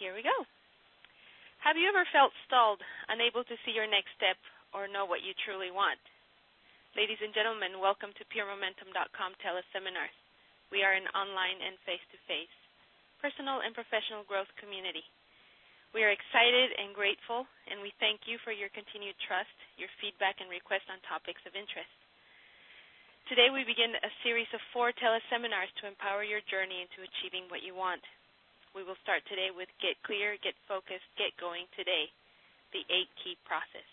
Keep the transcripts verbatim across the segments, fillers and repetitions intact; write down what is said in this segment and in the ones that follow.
here we go. Have you ever felt stalled, unable to see your next step or know what you truly want? Ladies and gentlemen, welcome to pure momentum dot com teleseminars. We are an online and face-to-face personal and professional growth community. We are excited and grateful, and we thank you for your continued trust, your feedback, and requests on topics of interest. Today we begin a series of four teleseminars to empower your journey into achieving what you want. We will start today with Get Clear, Get Focused, Get Going Today, the eight-key process.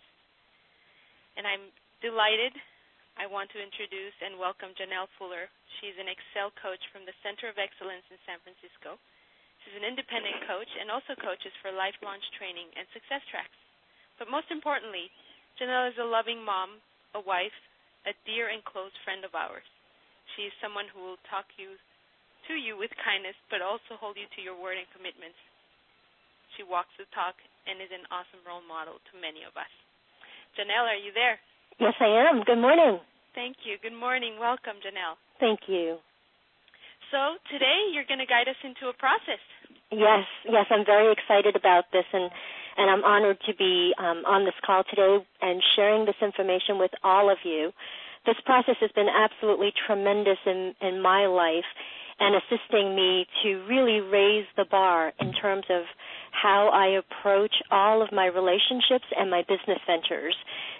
And I'm delighted. I want to introduce and welcome Janelle Fuller. She's an Excel coach from the Center of Excellence in San Francisco. She's an independent coach and also coaches for Life Launch Training and Success Tracks. But most importantly, Janelle is a loving mom, a wife, a dear and close friend of ours. She is someone who will talk you to you with kindness, but also hold you to your word and commitments. She walks the talk and is an awesome role model to many of us. Janelle, are you there? Yes, I am. Good morning. Thank you. Good morning. Welcome, Janelle. Thank you. So today you're going to guide us into a process. Yes, yes, I'm very excited about this, and, and I'm honored to be um, on this call today and sharing this information with all of you. This process has been absolutely tremendous in, in my life and assisting me to really raise the bar in terms of how I approach all of my relationships and my business ventures.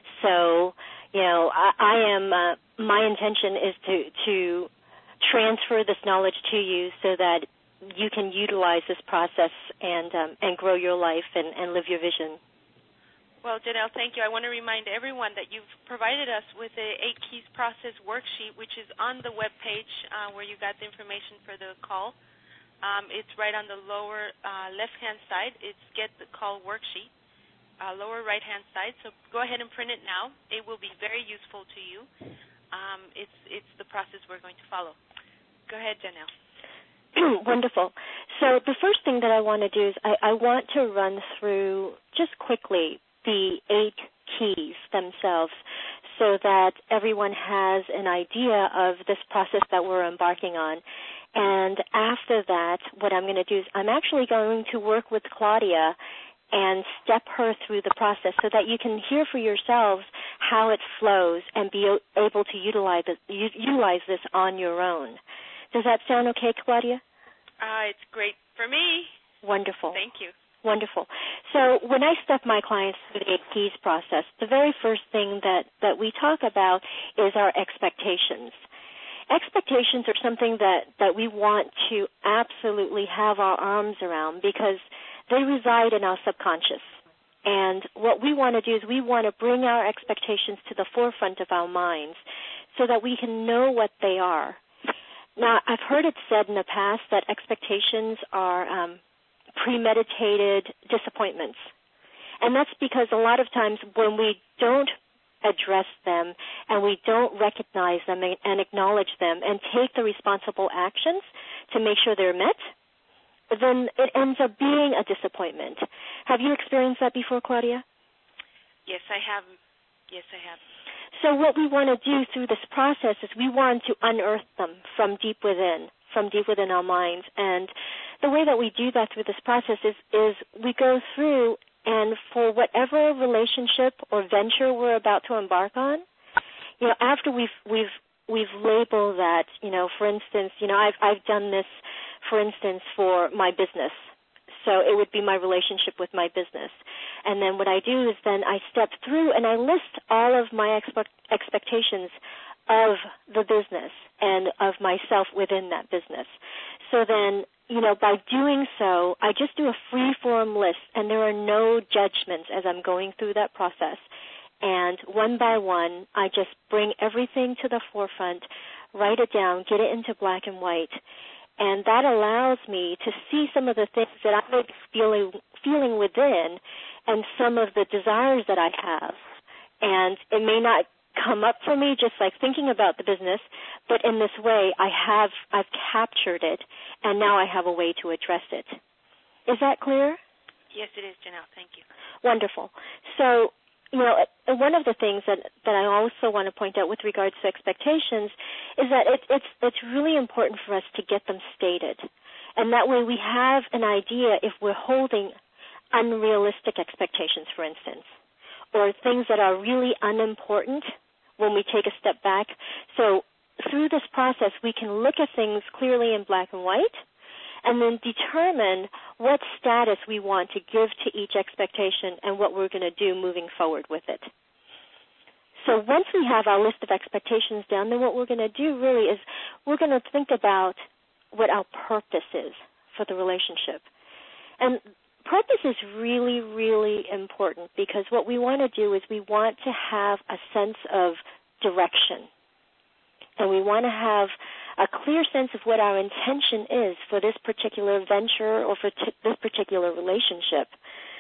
So, you know, I, I am, uh, my intention is to, to transfer this knowledge to you so that you can utilize this process and um, and grow your life and, and live your vision. Well, Janelle, thank you. I want to remind everyone that you've provided us with a eight keys process worksheet, which is on the web page uh, where you got the information for the call. Um, it's right on the lower uh, left-hand side. It's Get the Call worksheet, uh, lower right-hand side. So go ahead and print it now. It will be very useful to you. Um, it's it's the process we're going to follow. Go ahead, Janelle. Wonderful. So the first thing that I want to do is I, I want to run through just quickly the eight keys themselves so that everyone has an idea of this process that we're embarking on. And after that, what I'm going to do is I'm actually going to work with Claudia and step her through the process so that you can hear for yourselves how it flows and be able to utilize it, utilize this on your own. Does that sound okay, Claudia? Uh, it's great for me. Wonderful. Thank you. Wonderful. So when I step my clients through the eight keys process, the very first thing that, that we talk about is our expectations. Expectations are something that, that we want to absolutely have our arms around because they reside in our subconscious. And what we want to do is we want to bring our expectations to the forefront of our minds so that we can know what they are. Now, I've heard it said in the past that expectations are um, premeditated disappointments. And that's because a lot of times when we don't address them and we don't recognize them and acknowledge them and take the responsible actions to make sure they're met, then it ends up being a disappointment. Have you experienced that before, Claudia? Yes, I have. Yes, I have. So what we want to do through this process is we want to unearth them from deep within, from deep within our minds. And the way that we do that through this process is, is we go through and for whatever relationship or venture we're about to embark on, you know, after we've we've we've labeled that, you know, for instance, you know, I've I've done this, for instance, for my business. So it would be my relationship with my business. And then what I do is then I step through and I list all of my expect- expectations of the business and of myself within that business. So then, you know, by doing so, I just do a free-form list, and there are no judgments as I'm going through that process. And one by one, I just bring everything to the forefront, write it down, get it into black and white. And that allows me to see some of the things that I may be feeling, feeling within and some of the desires that I have. And it may not come up for me just like thinking about the business, but in this way I have, I've captured it, and now I have a way to address it. Is that clear? Yes, it is, Janelle. Thank you. Wonderful. So, you know, one of the things that, that I also want to point out with regards to expectations is that it, it's it's really important for us to get them stated. And that way we have an idea if we're holding unrealistic expectations, for instance, or things that are really unimportant when we take a step back. So through this process, we can look at things clearly in black and white and then determine what status we want to give to each expectation and what we're going to do moving forward with it. So once we have our list of expectations down, then what we're going to do really is we're going to think about what our purpose is for the relationship. And purpose is really, really important because what we want to do is we want to have a sense of direction. And we want to have a clear sense of what our intention is for this particular venture or for t- this particular relationship.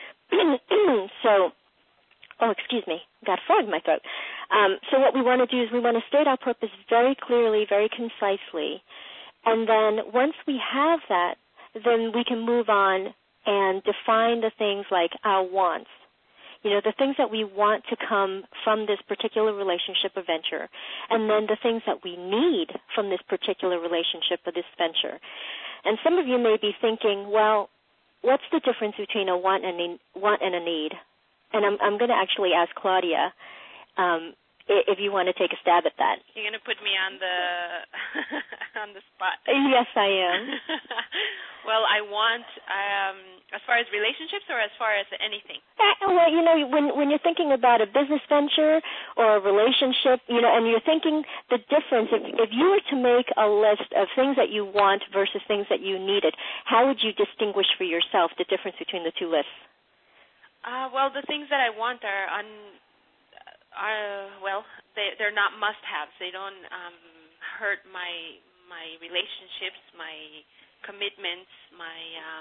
so, oh, excuse me, got a frog in my throat. Um, so what we want to do is we want to state our purpose very clearly, very concisely. And then once we have that, then we can move on and define the things like our wants. You know, the things that we want to come from this particular relationship or venture, and then the things that we need from this particular relationship or this venture. And some of you may be thinking, well, what's the difference between a want and a, want and a need? And I'm, I'm going to actually ask Claudia um, if you want to take a stab at that. You're going to put me on the on the spot. Yes, I am. Well, I want, um, as far as relationships or as far as anything? Uh, well, you know, when when you're thinking about a business venture or a relationship, you know, and you're thinking the difference, if, if you were to make a list of things that you want versus things that you needed, how would you distinguish for yourself the difference between the two lists? Uh, well, the things that I want are, un, are well, they, they're not must-haves. They don't um, hurt my my relationships, my commitments, my um,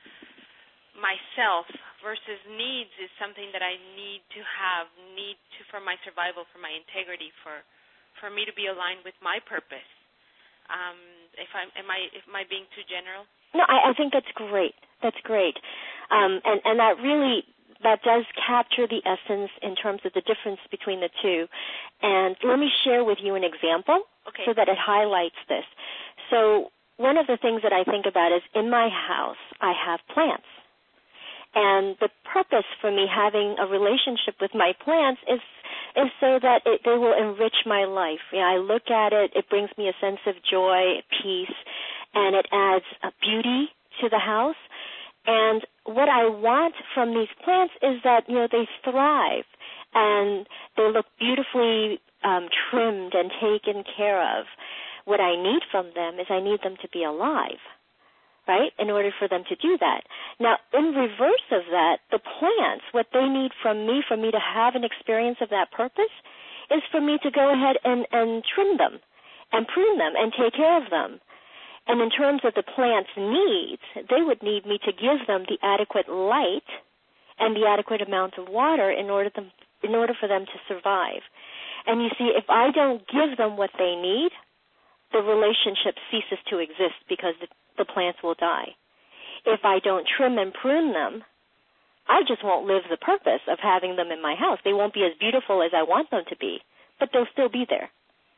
myself. Versus needs is something that I need to have, need to for my survival, for my integrity, for for me to be aligned with my purpose. Um, if I'm, am I am I being too general? No, I, I think that's great. That's great, um, and and that really. That does capture the essence in terms of the difference between the two. And let me share with you an example okay. so that it highlights this. So one of the things that I think about is in my house, I have plants. And the purpose for me having a relationship with my plants is is so that it, they will enrich my life. You know, I look at it, it brings me a sense of joy, peace, and it adds a beauty to the house. And what I want from these plants is that, you know, they thrive and they look beautifully um, trimmed and taken care of. What I need from them is I need them to be alive, right, in order for them to do that. Now, in reverse of that, the plants, what they need from me, for me to have an experience of that purpose, is for me to go ahead and, and trim them and prune them and take care of them. And in terms of the plant's needs, they would need me to give them the adequate light and the adequate amount of water in order them, in order for them to survive. And you see, if I don't give them what they need, the relationship ceases to exist because the, the plants will die. If I don't trim and prune them, I just won't live the purpose of having them in my house. They won't be as beautiful as I want them to be, but they'll still be there.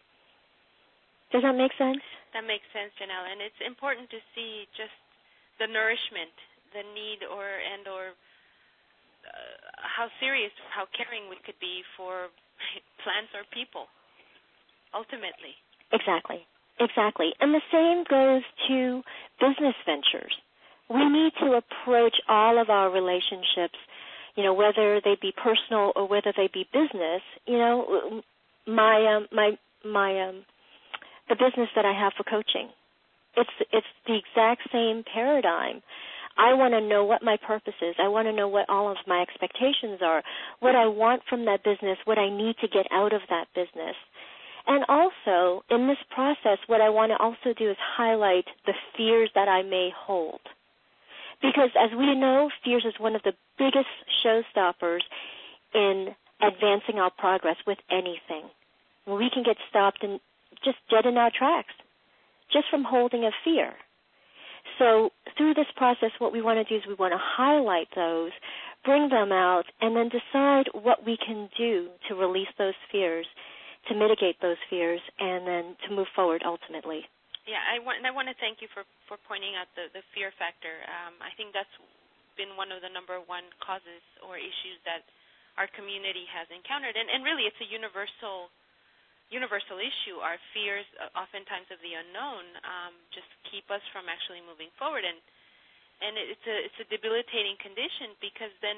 Does that make sense? That makes sense, Janelle, and it's important to see just the nourishment, the need, or and or uh, how serious, how caring we could be for plants or people, ultimately. Exactly, exactly. And the same goes to business ventures. We need to approach all of our relationships, you know, whether they be personal or whether they be business. You know, my um, my my um. the business that I have for coaching. It's it's the exact same paradigm. I want to know what my purpose is. I want to know what all of my expectations are, what I want from that business, what I need to get out of that business. And also, in this process, what I want to also do is highlight the fears that I may hold. Because as we know, fears is one of the biggest showstoppers in advancing our progress with anything. We can get stopped in just dead in our tracks, just from holding a fear. So through this process, what we want to do is we want to highlight those, bring them out, and then decide what we can do to release those fears, to mitigate those fears, and then to move forward ultimately. Yeah, I want, and I want to thank you for, for pointing out the, the fear factor. Um, I think that's been one of the number one causes or issues that our community has encountered. And, and really, it's a universal universal issue. Our fears, uh, oftentimes of the unknown, um, just keep us from actually moving forward. And and it's a it's a debilitating condition because then,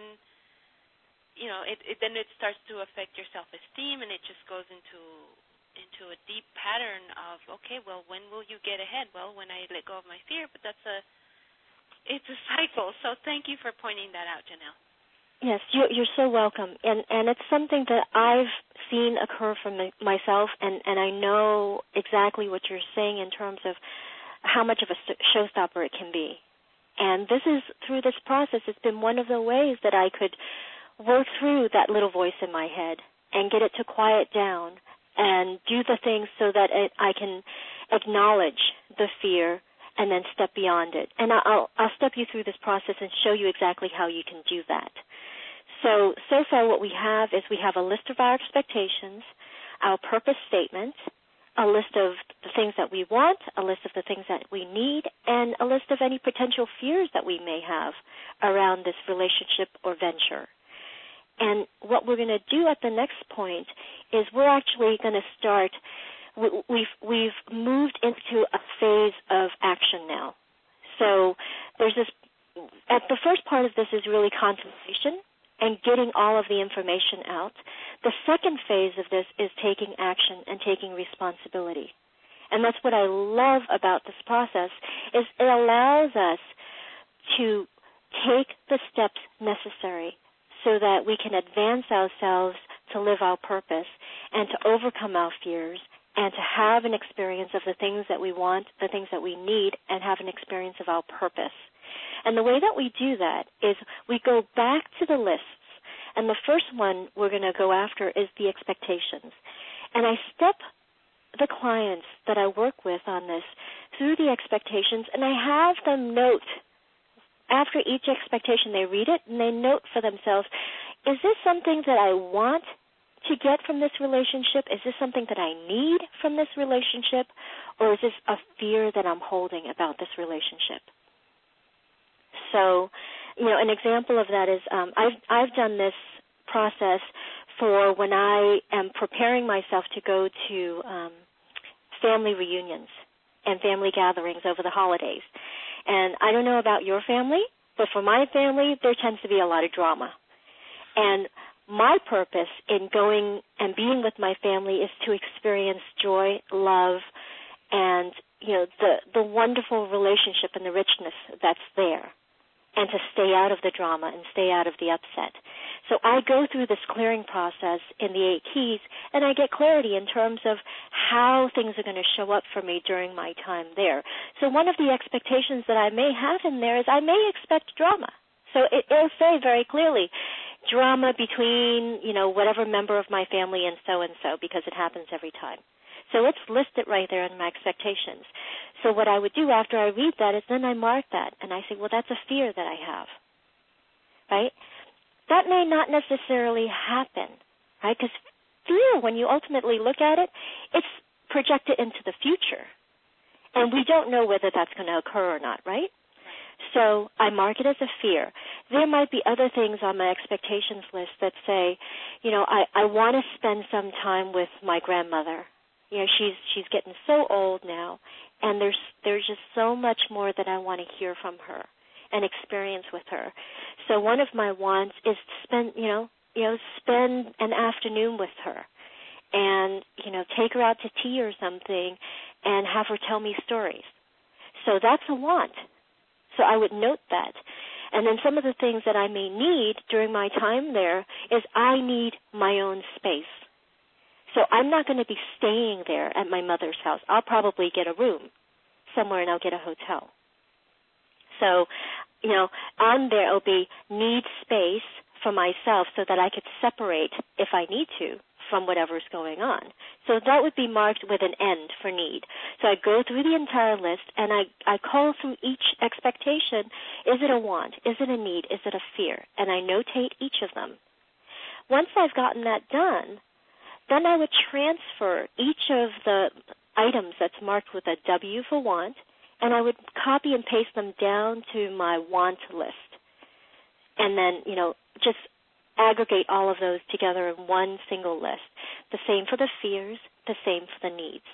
you know, it, it then it starts to affect your self-esteem, and it just goes into into a deep pattern of, okay, well, when will you get ahead? Well, when I let go of my fear, but that's a, it's a cycle. So thank you for pointing that out, Janelle. Yes, you're so welcome. And and it's something that I've seen occur for myself, and, and I know exactly what you're saying in terms of how much of a showstopper it can be. And this is, through this process, it's been one of the ways that I could work through that little voice in my head and get it to quiet down and do the things so that it, I can acknowledge the fear and then step beyond it. And I'll, I'll step you through this process and show you exactly how you can do that. So, so far what we have is we have a list of our expectations, our purpose statement, a list of the things that we want, a list of the things that we need, and a list of any potential fears that we may have around this relationship or venture. And what we're going to do at the next point is we're actually going to start, we've, we've moved into a phase of action now. So there's this, at the first part of this is really contemplation and getting all of the information out. The second phase of this is taking action and taking responsibility. And that's what I love about this process, is it allows us to take the steps necessary so that we can advance ourselves to live our purpose and to overcome our fears and to have an experience of the things that we want, the things that we need, and have an experience of our purpose. And the way that we do that is we go back to the lists, and the first one we're going to go after is the expectations. And I step the clients that I work with on this through the expectations, and I have them note after each expectation. They read it and they note for themselves, is this something that I want to get from this relationship? Is this something that I need from this relationship? Or is this a fear that I'm holding about this relationship? So, you know, an example of that is um, I've, I've done this process for when I am preparing myself to go to um, family reunions and family gatherings over the holidays. And I don't know about your family, but for my family, there tends to be a lot of drama. And my purpose in going and being with my family is to experience joy, love, and, you know, the, the wonderful relationship and the richness that's there, and to stay out of the drama and stay out of the upset. So I go through this clearing process in the eight keys, and I get clarity in terms of how things are going to show up for me during my time there. So one of the expectations that I may have in there is I may expect drama. So it, it'll say very clearly, drama between, you know, whatever member of my family and so-and-so, because it happens every time. So let's list it right there in my expectations. So what I would do after I read that is then I mark that, and I say, well, that's a fear that I have, right? That may not necessarily happen, right? Because fear, when you ultimately look at it, it's projected into the future, and we don't know whether that's going to occur or not, right? So I mark it as a fear. There might be other things on my expectations list that say, you know, I, I want to spend some time with my grandmother. You know, she's she's getting so old now, and there's there's just so much more that I want to hear from her and experience with her. So one of my wants is to spend, you know, you know, spend an afternoon with her, and you know, take her out to tea or something, and have her tell me stories. So that's a want. So I would note that. And then some of the things that I may need during my time there is I need my own space. So I'm not going to be staying there at my mother's house. I'll probably get a room somewhere, and I'll get a hotel. So, you know, on there it'll be need space for myself so that I could separate, if I need to, from whatever's going on. So that would be marked with an end for need. So I go through the entire list, and I, I call through each expectation, is it a want, is it a need, is it a fear? And I notate each of them. Once I've gotten that done, then I would transfer each of the items that's marked with a W for want, and I would copy and paste them down to my want list. And then, you know, just aggregate all of those together in one single list. The same for the fears, the same for the needs.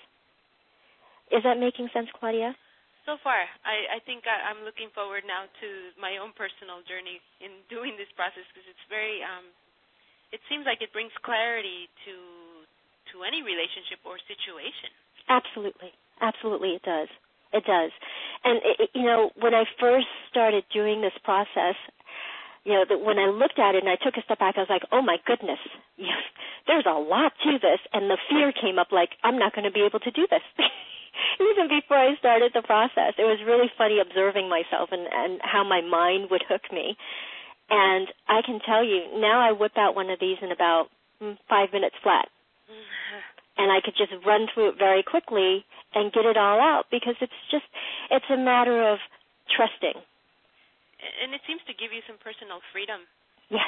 Is that making sense, Claudia? So far, I, I think I, I'm looking forward now to my own personal journey in doing this process, because it's very, um, it seems like it brings clarity to to any relationship or situation. Absolutely. Absolutely it does. It does. And, it, you know, when I first started doing this process, you know, that when I looked at it and I took a step back, I was like, oh, my goodness, yes, there's a lot to this. And the fear came up like, I'm not going to be able to do this. Even before I started the process, it was really funny observing myself and, and how my mind would hook me. And I can tell you, now I whip out one of these in about five minutes flat. And I could just run through it very quickly and get it all out, because it's just, it's a matter of trusting. And it seems to give you some personal freedom. Yes.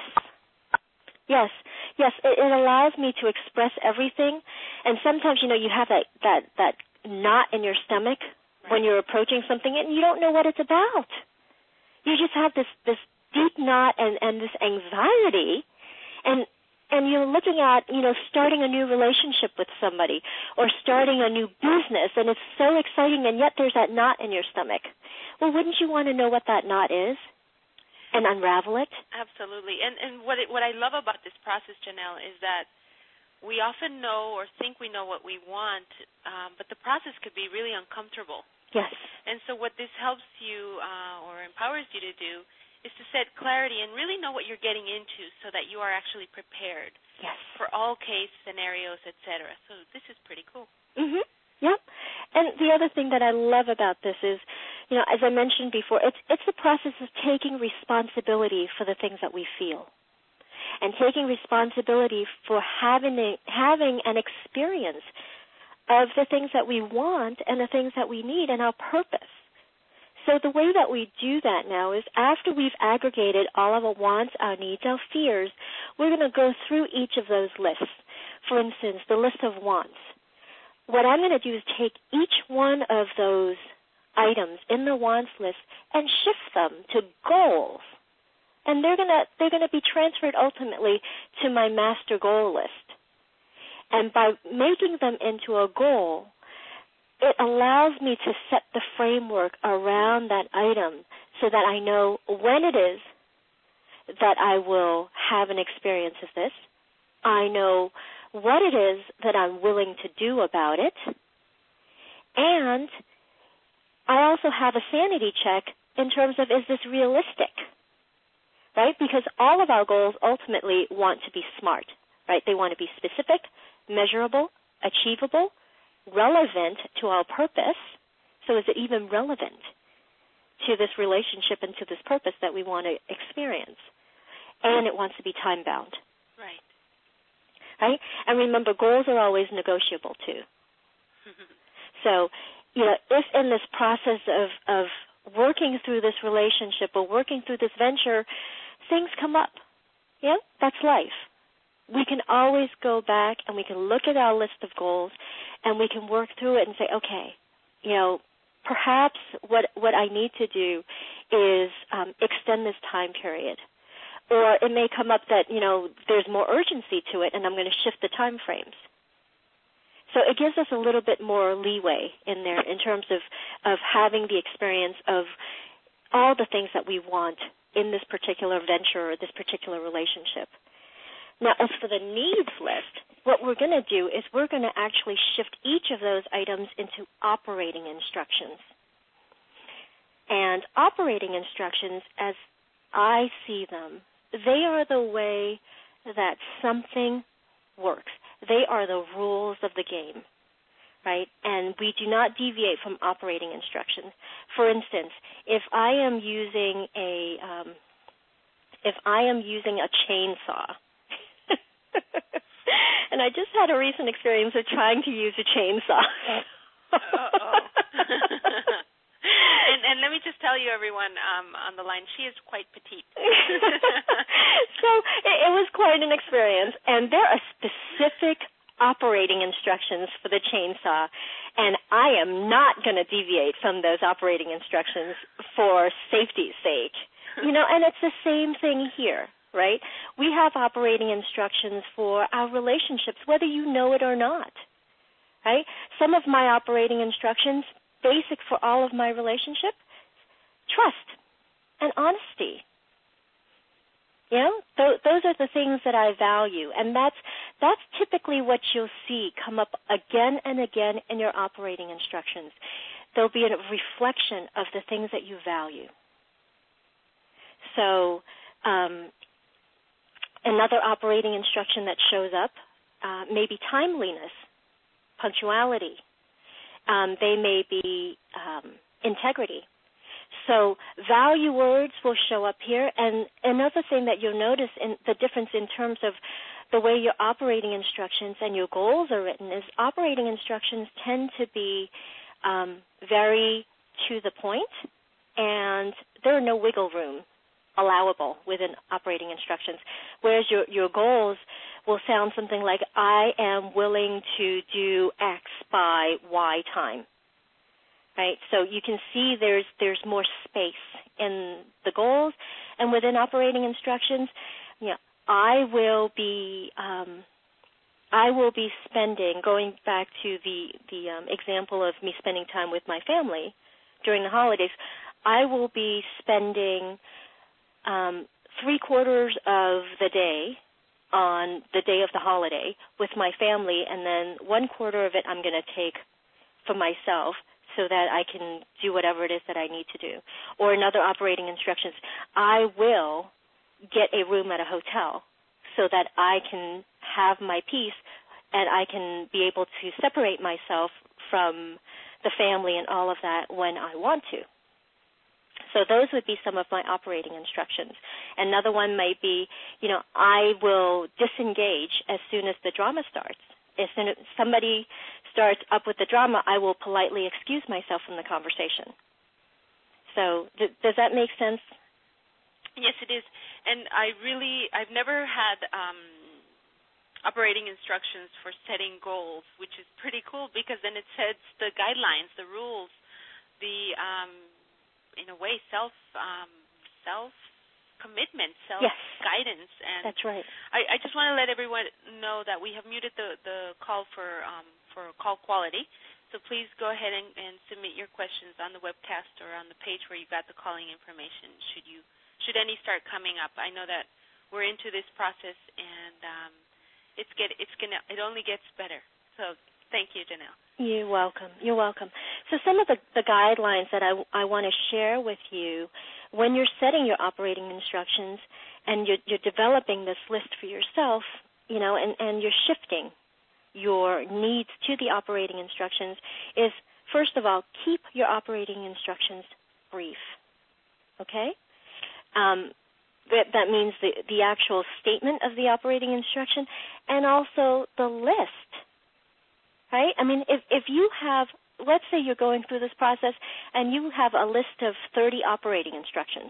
Yes. Yes. It, it allows me to express everything. And sometimes, you know, you have that, that, that knot in your stomach right. when you're approaching something, and you don't know what it's about. You just have this, this deep knot and, and this anxiety, and and you're looking at, you know, starting a new relationship with somebody or starting a new business, and it's so exciting, and yet there's that knot in your stomach. Well, wouldn't you want to know what that knot is and unravel it? Absolutely. And and what it, what I love about this process, Janelle, is that we often know or think we know what we want, um, but the process could be really uncomfortable. Yes. And so what this helps you uh, or empowers you to do is to set clarity and really know what you're getting into, so that you are actually prepared yes. for all case scenarios, et cetera. So this is pretty cool. Mm-hmm. Yep. And the other thing that I love about this is, you know, as I mentioned before, it's it's the process of taking responsibility for the things that we feel, and taking responsibility for having a, having an experience of the things that we want and the things that we need and our purpose. So the way that we do that now is, after we've aggregated all of our wants, our needs, our fears, we're going to go through each of those lists. For instance, the list of wants. What I'm going to do is take each one of those items in the wants list and shift them to goals. And they're going to they're going to be transferred ultimately to my master goal list. And by making them into a goal, it allows me to set the framework around that item so that I know when it is that I will have an experience of this. I know what it is that I'm willing to do about it. And I also have a sanity check in terms of, is this realistic? Right? Because all of our goals ultimately want to be SMART, right? They want to be specific, measurable, achievable, relevant to our purpose. So is it even relevant to this relationship and to this purpose that we want to experience? And it wants to be time-bound. Right. Right? And remember, goals are always negotiable, too. So, you know, if in this process of, of working through this relationship or working through this venture, things come up, yeah, that's life. We can always go back and we can look at our list of goals and we can work through it and say, okay, you know, perhaps what what I need to do is um, extend this time period. Or it may come up that, you know, there's more urgency to it and I'm going to shift the time frames. So it gives us a little bit more leeway in there in terms of, of having the experience of all the things that we want in this particular venture or this particular relationship. Now, as for the needs list, what we're going to do is we're going to actually shift each of those items into operating instructions. And operating instructions, as I see them, they are the way that something works. They are the rules of the game, right? And we do not deviate from operating instructions. For instance, if I am using a um, if I am using a chainsaw, and I just had a recent experience of trying to use a chainsaw. Uh-oh. and, and let me just tell you, everyone um, on the line, she is quite petite. So it, it was quite an experience, and there are specific operating instructions for the chainsaw. And I am not going to deviate from those operating instructions for safety's sake. You know, and it's the same thing here, right? We have operating instructions for our relationships, whether you know it or not, right? Some of my operating instructions, basic for all of my relationships, trust and honesty. You know, th- those are the things that I value, and that's that's typically what you'll see come up again and again in your operating instructions. There'll be a reflection of the things that you value. So um, another operating instruction that shows up uh, may be timeliness, punctuality. Um, they may be um, integrity. So value words will show up here. And another thing that you'll notice in the difference in terms of the way your operating instructions and your goals are written is operating instructions tend to be um, very to the point, and there are no wiggle room allowable within operating instructions, whereas your, your goals will sound something like, I am willing to do X by Y time. Right, so you can see there's there's more space in the goals, and within operating instructions, you know, I will be um, I will be spending, going back to the the um, example of me spending time with my family during the holidays, I will be spending um, three quarters of the day on the day of the holiday with my family, and then one quarter of it I'm going to take for myself, so that I can do whatever it is that I need to do. Or another operating instructions, I will get a room at a hotel so that I can have my peace and I can be able to separate myself from the family and all of that when I want to. So those would be some of my operating instructions. Another one might be, you know, I will disengage as soon as the drama starts. As soon as somebody starts up with the drama, I will politely excuse myself from the conversation. So th- does that make sense? Yes, it is. And I really, I've never had um, operating instructions for setting goals, which is pretty cool because then it sets the guidelines, the rules, the, um, in a way, self, um, self, commitment, self-guidance. Yes, and that's right. I, I just want to let everyone know that we have muted the, the call for um, for call quality, so please go ahead and, and submit your questions on the webcast or on the page where you got the calling information should you should any start coming up. I know that we're into this process, and um, it's get it's gonna it only gets better. So thank you, Janelle. You're welcome. You're welcome. So some of the, the guidelines that I, I want to share with you when you're setting your operating instructions and you're, you're developing this list for yourself, you know, and, and you're shifting your needs to the operating instructions is, first of all, keep your operating instructions brief, okay? Um, that, that means the, the actual statement of the operating instruction and also the list. Right? I mean, if, if you have, let's say you're going through this process and you have a list of thirty operating instructions.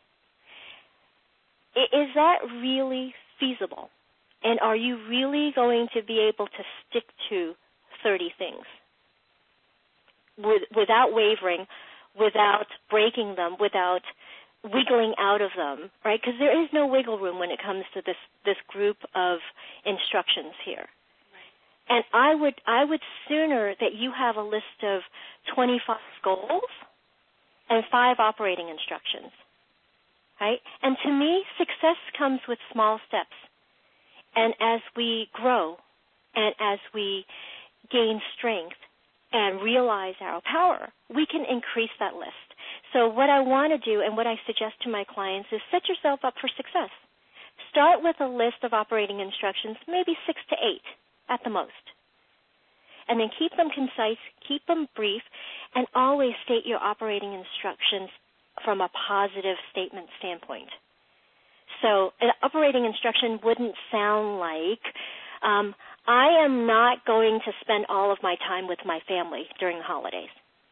Is that really feasible? And are you really going to be able to stick to thirty things with, without wavering, without breaking them, without wiggling out of them, right? Because there is no wiggle room when it comes to this, this group of instructions here. And I would I would sooner that you have a list of twenty-five goals and five operating instructions, right? And to me, success comes with small steps. And as we grow and as we gain strength and realize our power, we can increase that list. So what I want to do and what I suggest to my clients is set yourself up for success. Start with a list of operating instructions, maybe six to eight at the most. And then keep them concise, keep them brief, and always state your operating instructions from a positive statement standpoint. So an operating instruction wouldn't sound like, um, I am not going to spend all of my time with my family during the holidays.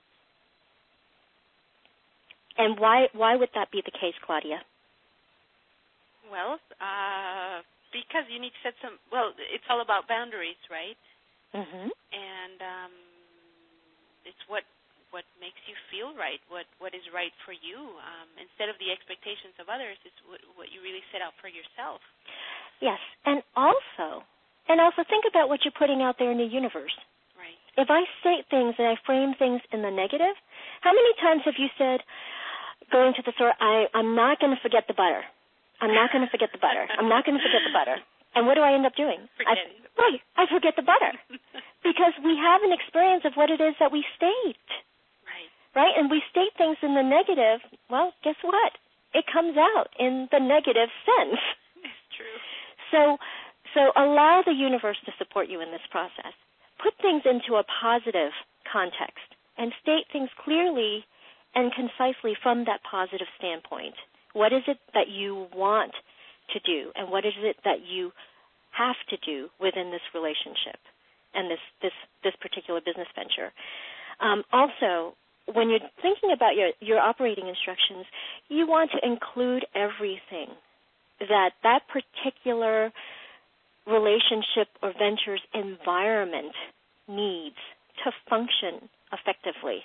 And why why would that be the case, Claudia? Well, uh, because you need to set some, well, it's all about boundaries, right? Mm-hmm. And um, it's what what makes you feel right, what what is right for you, um, instead of the expectations of others. It's what, what you really set out for yourself. Yes, and also, and also think about what you're putting out there in the universe. Right. If I state things and I frame things in the negative, how many times have you said, going to the store, I, I'm not going to forget the butter. I'm not going to forget the butter. I'm not going to forget the butter. And what do I end up doing? Forgetting. I, right, I forget the butter. Because we have an experience of what it is that we state. Right. Right? And we state things in the negative. Well, guess what? It comes out in the negative sense. It's true. So, so allow the universe to support you in this process. Put things into a positive context and state things clearly and concisely from that positive standpoint. What is it that you want to do, and what is it that you have to do within this relationship and this this, this particular business venture? Um, also, when you're thinking about your, your operating instructions, you want to include everything that that particular relationship or venture's environment needs to function effectively,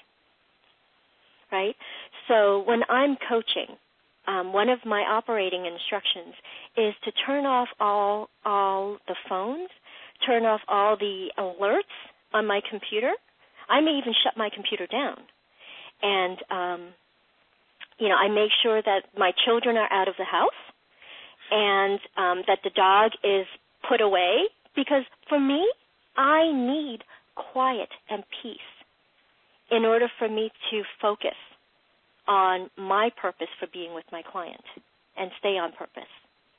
right? So when I'm coaching, um, one of my operating instructions is to turn off all all the phones, turn off all the alerts on my computer. I may even shut my computer down. And, um, you know, I make sure that my children are out of the house and um, that the dog is put away, because for me, I need quiet and peace in order for me to focus on my purpose for being with my client and stay on purpose.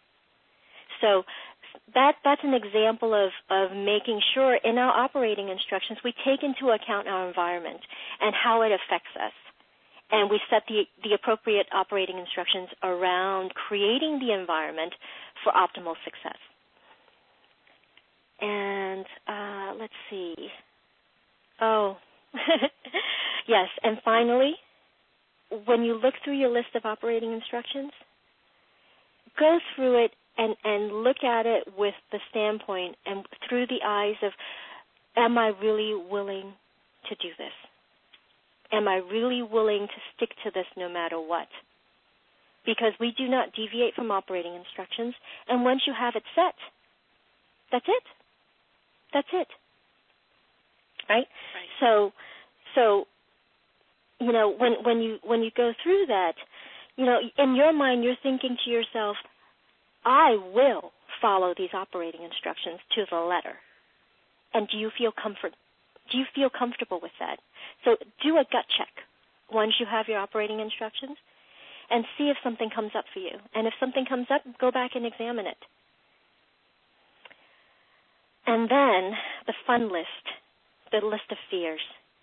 So that that's an example of, of making sure in our operating instructions we take into account our environment and how it affects us. And we set the, the appropriate operating instructions around creating the environment for optimal success. And uh, let's see. Oh, yes. And finally, when you look through your list of operating instructions, go through it and, and look at it with the standpoint and through the eyes of, am I really willing to do this? Am I really willing to stick to this no matter what? Because we do not deviate from operating instructions, and once you have it set, that's it. That's it. Right? Right. So, so, you know, when when you when you go through that, you know, in your mind you're thinking to yourself, I will follow these operating instructions to the letter. And do you feel comfort? Do you feel comfortable with that? So do a gut check once you have your operating instructions and see if something comes up for you. And if something comes up, go back and examine it. And then the fun list, the list of fears.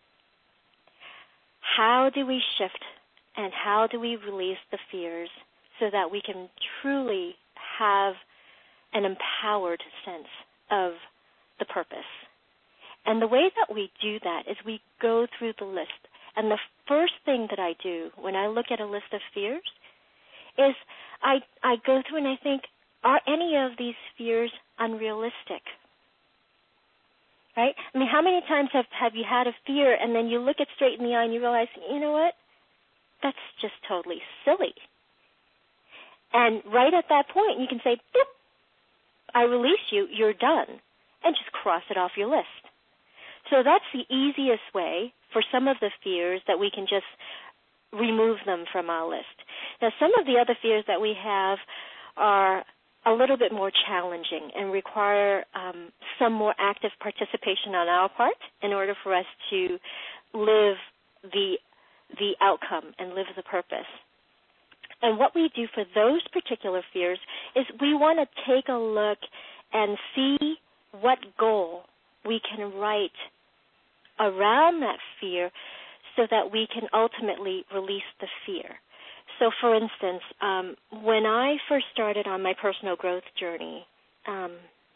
How do we shift and how do we release the fears so that we can truly have an empowered sense of the purpose? And the way that we do that is we go through the list. And the first thing that I do when I look at a list of fears is I, I go through and I think, are any of these fears unrealistic? Right? I mean, how many times have, have you had a fear and then you look it straight in the eye and you realize, you know what? That's just totally silly. And right at that point, you can say, boop, I release you, you're done, and just cross it off your list. So that's the easiest way for some of the fears that we can just remove them from our list. Now, some of the other fears that we have are a little bit more challenging and require um, some more active participation on our part in order for us to live the the outcome and live the purpose. And what we do for those particular fears is we want to take a look and see what goal we can write around that fear so that we can ultimately release the fear. So, for instance, um, when I first started on my personal growth journey, um,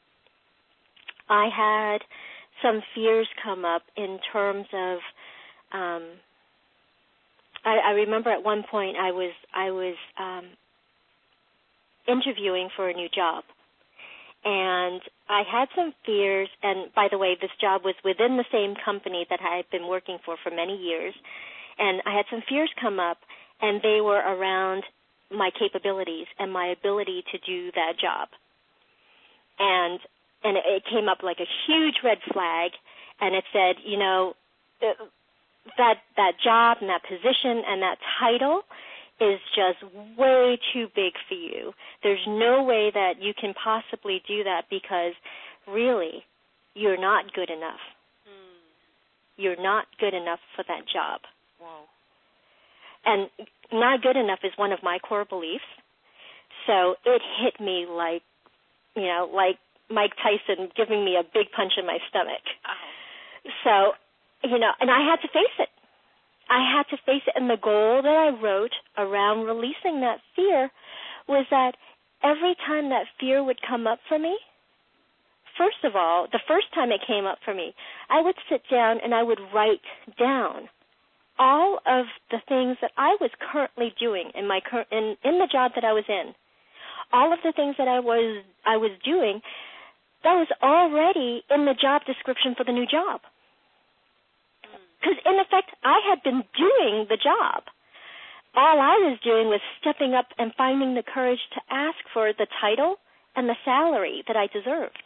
I had some fears come up in terms of, um, I, I remember at one point I was I was um, interviewing for a new job, and I had some fears, and by the way, this job was within the same company that I had been working for for many years, and I had some fears come up, and they were around my capabilities and my ability to do that job. And and it came up like a huge red flag, and it said, you know, that that job and that position and that title is just way too big for you. There's no way that you can possibly do that because really you're not good enough. Mm. You're not good enough for that job. Wow. And not good enough is one of my core beliefs. So it hit me like, you know, like Mike Tyson giving me a big punch in my stomach. Oh. So, you know, and I had to face it. I had to face it, and the goal that I wrote around releasing that fear was that every time that fear would come up for me, first of all, the first time it came up for me, I would sit down and I would write down all of the things that I was currently doing in my cur- in, in the job that I was in. All of the things that I was I was doing, that was already in the job description for the new job. Because, in effect, I had been doing the job. All I was doing was stepping up and finding the courage to ask for the title and the salary that I deserved.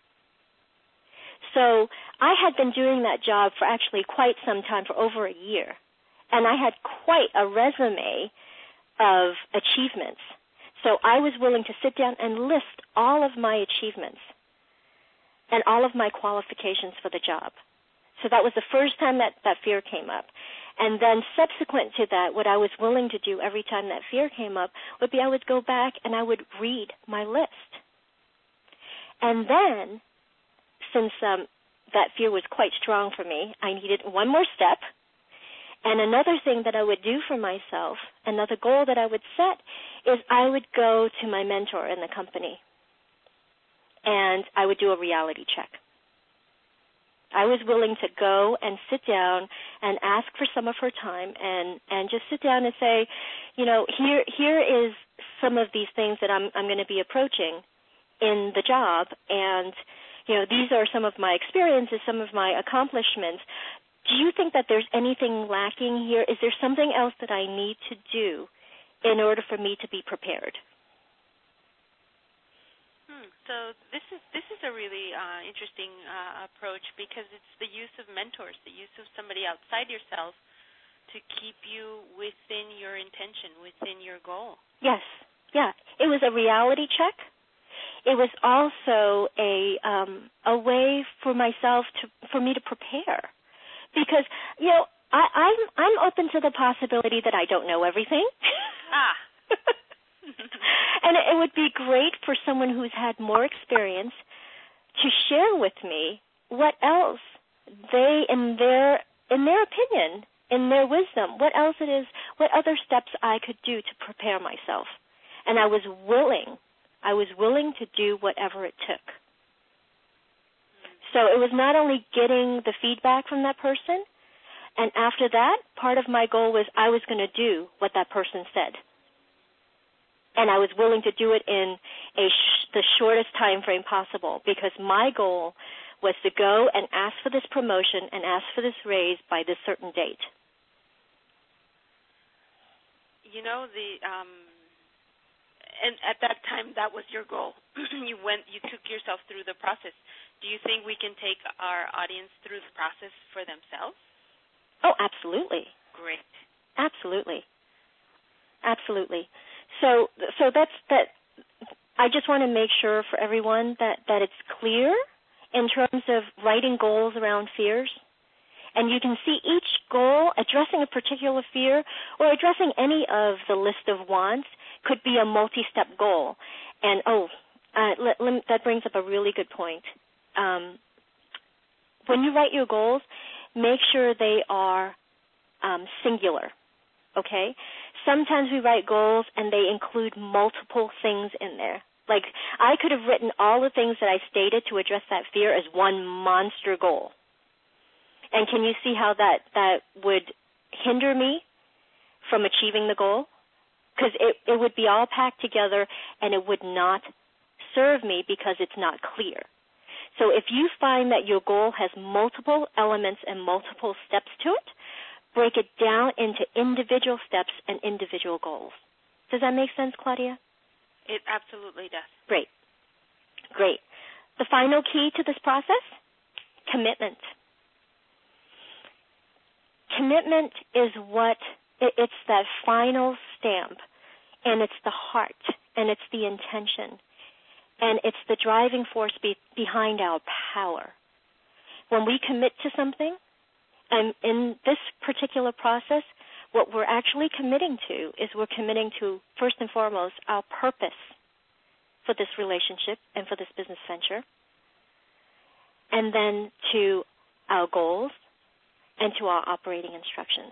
So I had been doing that job for actually quite some time, for over a year. And I had quite a resume of achievements. So I was willing to sit down and list all of my achievements and all of my qualifications for the job. So that was the first time that, that fear came up. And then subsequent to that, what I was willing to do every time that fear came up would be I would go back and I would read my list. And then, since um, that fear was quite strong for me, I needed one more step. And another thing that I would do for myself, another goal that I would set, is I would go to my mentor in the company, and I would do a reality check. I was willing to go and sit down and ask for some of her time and, and just sit down and say, you know, here here is some of these things that I'm I'm going to be approaching in the job, and, you know, these are some of my experiences, some of my accomplishments. Do you think that there's anything lacking here? Is there something else that I need to do in order for me to be prepared? So this is this is a really uh, interesting uh, approach, because it's the use of mentors, the use of somebody outside yourself to keep you within your intention, within your goal. Yes, yeah. It was a reality check. It was also a um, a way for myself to for me to prepare, because you know I, I'm I'm open to the possibility that I don't know everything. Ah. And it would be great for someone who's had more experience to share with me what else they, in their in their opinion, in their wisdom, what else it is, what other steps I could do to prepare myself. And I was willing, I was willing to do whatever it took. So it was not only getting the feedback from that person, and after that, part of my goal was I was going to do what that person said. And I was willing to do it in a sh- the shortest time frame possible, because my goal was to go and ask for this promotion and ask for this raise by this certain date. You know, the um, and at that time that was your goal. you went, you took yourself through the process. Do you think we can take our audience through the process for themselves? Oh, absolutely. Great. Absolutely. Absolutely. So, so that's that. I just want to make sure for everyone that, that it's clear in terms of writing goals around fears. And you can see each goal addressing a particular fear or addressing any of the list of wants could be a multi-step goal. And, oh, uh, let, let, that brings up a really good point. Um, when you write your goals, make sure they are um, singular, okay? Sometimes we write goals and they include multiple things in there. Like, I could have written all the things that I stated to address that fear as one monster goal. And can you see how that, that would hinder me from achieving the goal? Because it, it would be all packed together and it would not serve me because it's not clear. So if you find that your goal has multiple elements and multiple steps to it, break it down into individual steps and individual goals. Does that make sense, Claudia? It absolutely does. Great. Great. The final key to this process? Commitment. Commitment is what, it's that final stamp, and it's the heart, and it's the intention, and it's the driving force be, behind our power. When we commit to something, and in this particular process, what we're actually committing to is we're committing to, first and foremost, our purpose for this relationship and for this business venture, and then to our goals and to our operating instructions.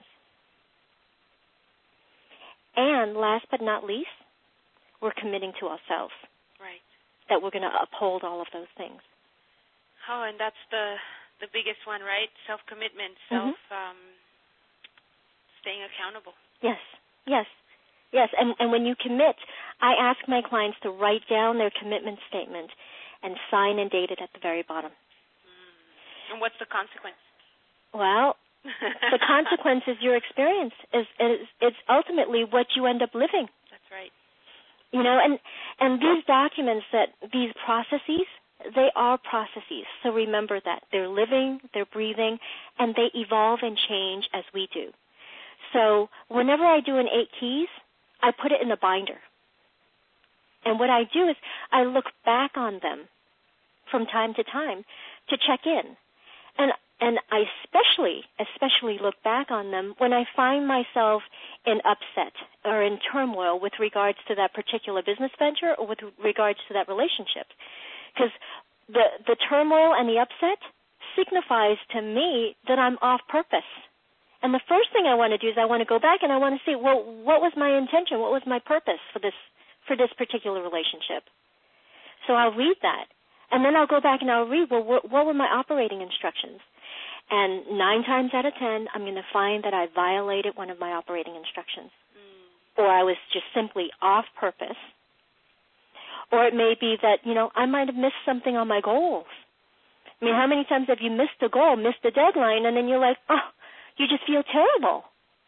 And last but not least, we're committing to ourselves. Right. That we're going to uphold all of those things. Oh, and that's the the biggest one, right? Self-commitment, self, mm-hmm. um, staying accountable. Yes, yes, yes. And, and when you commit, I ask my clients to write down their commitment statement and sign and date it at the very bottom. Mm. And what's the consequence? Well, the consequence is your experience. Is, is it's ultimately what you end up living. That's right. You know, and and these documents, that these processes, they are processes. So remember that they're living, they're breathing, and they evolve and change as we do. So whenever I do an eight keys, I put it in a binder. And what I do is I look back on them from time to time to check in. And And I especially, especially look back on them when I find myself in upset or in turmoil with regards to that particular business venture or with regards to that relationship. Because the, the turmoil and the upset signifies to me that I'm off purpose. And the first thing I want to do is I want to go back and I want to see, well, what was my intention? What was my purpose for this, for this particular relationship? So I'll read that. And then I'll go back and I'll read, well, what, what were my operating instructions? And nine times out of ten, I'm going to find that I violated one of my operating instructions. Mm. Or I was just simply off purpose. Or it may be that, you know, I might have missed something on my goals. I mean, how many times have you missed a goal, missed a deadline, and then you're like, oh, you just feel terrible.